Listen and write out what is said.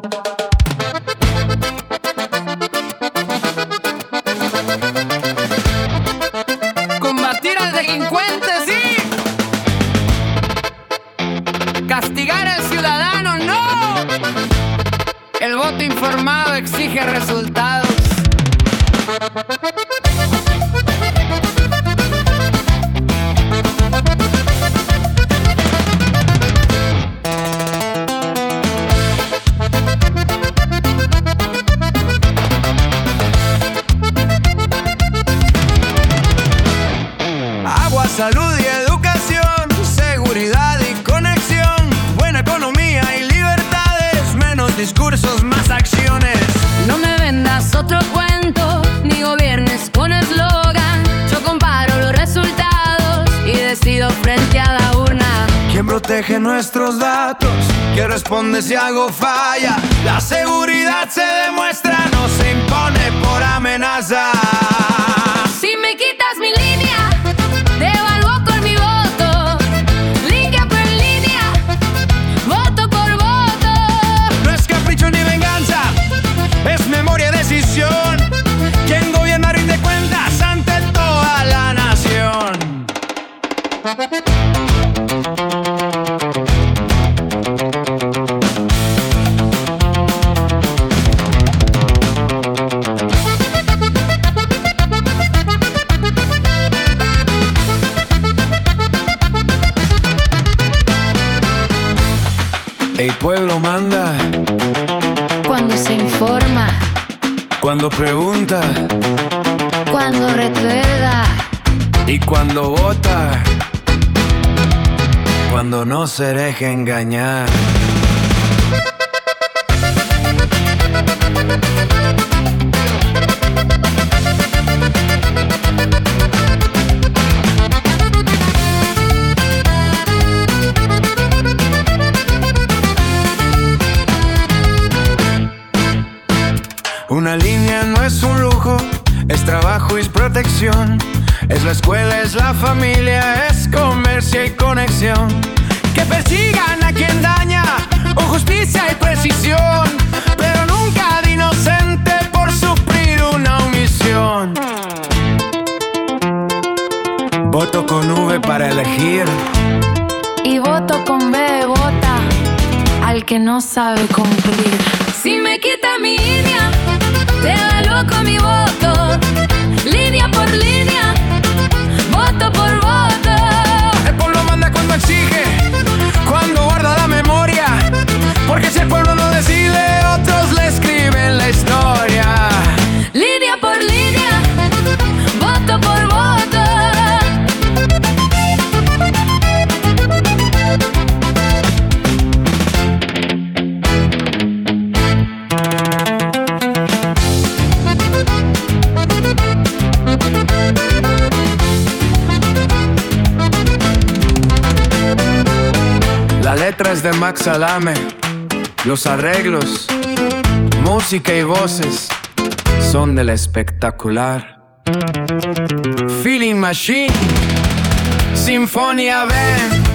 Combatir al delincuente, sí. Castigar al ciudadano, no. El voto informado exige resultados. Agua, salud y educación, seguridad y conexión, buena economía y libertades, menos discursos, más acciones. No me vendas otro cuento, ni gobiernes con eslogan. Yo comparo los resultados y decido frente a la urna. ¿Quién protege nuestros datos? ¿Quién responde si algo falla? La seguridad se demuestra, no se impone por amenaza. Si me quitas mi línea, te evalúo con mi voto. Línea por línea, voto por voto. No es capricho ni venganza, es memoria y decisión. Quien gobierna rinde cuentas ante toda la nación. El pueblo manda Cuando se informa, cuando pregunta cuando recuerda, y cuando vota, cuando no se deje engañar. Una línea no es un lujo, es trabajo y es protección. Es la escuela, es la familia, es comercio y conexión. Que persigan a quien daña, con justicia y precisión, pero nunca de inocente por sufrir una omisión. Voto con V para elegir y voto con B de bota al que no sabe cumplir. Si me quita mi línea, te evalúo con mi voto. Línea por línea, voto por voto. El pueblo manda cuando exige, cuando guarda la memoria, porque si el pueblo no decide, otros le escriben la historia. Línea por línea, voto por voto. La letra es de Max Salame, los arreglos, música y voces son del espectacular Feeling Machine, Sinfonía Band.